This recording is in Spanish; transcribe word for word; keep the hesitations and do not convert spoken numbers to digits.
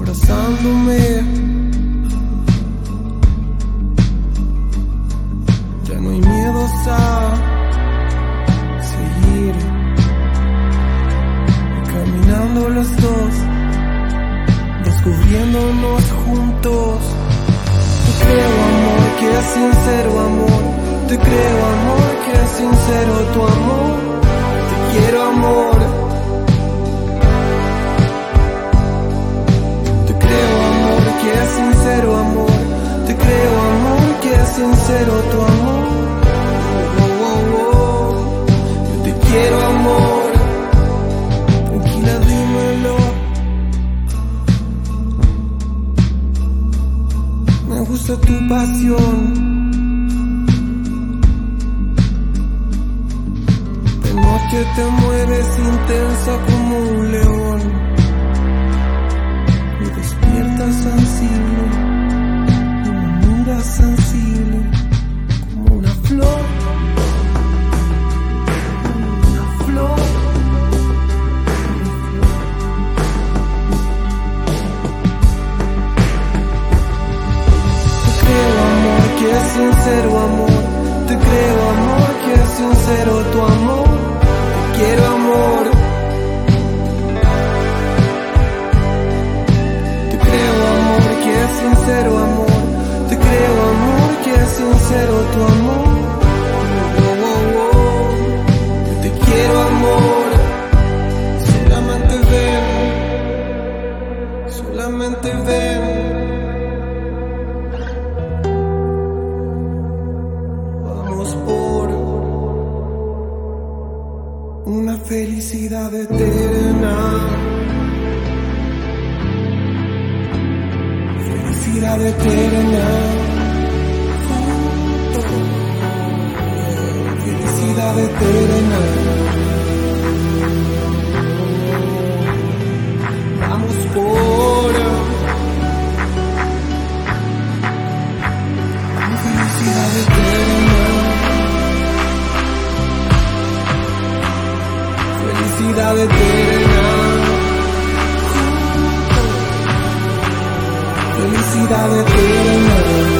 abrazándome. Ya no hay miedos a seguir caminando los dos, descubriéndonos juntos. Te creo, amor, que es sincero, amor. Te creo, amor, que es sincero tu amor. Te quiero, amor. Te creo, amor, que es sincero, amor. Te creo, amor, que es sincero tu amor. Oh, oh, oh, oh. Yo te quiero, amor. Tranquila, dímelo. Me gusta tu pasión. De noche te mueves intensa como un león y despiertas sensible y me miras sensible como una flor, una flor. Te creo, amor, que es sincero, amor. Te creo, amor, que es sincero tu amor. Te quiero, amor. Te creo, amor, que es sincero, amor. Te creo, amor, que es sincero tu amor. Oh, oh, oh. Yo te quiero, amor. Solamente ven, solamente ven. Vamos por una felicidad eterna. Felicidad eterna. Felicidad eterna. Vamos por una felicidad eterna. Felicidad eterna. Felicidad eterna.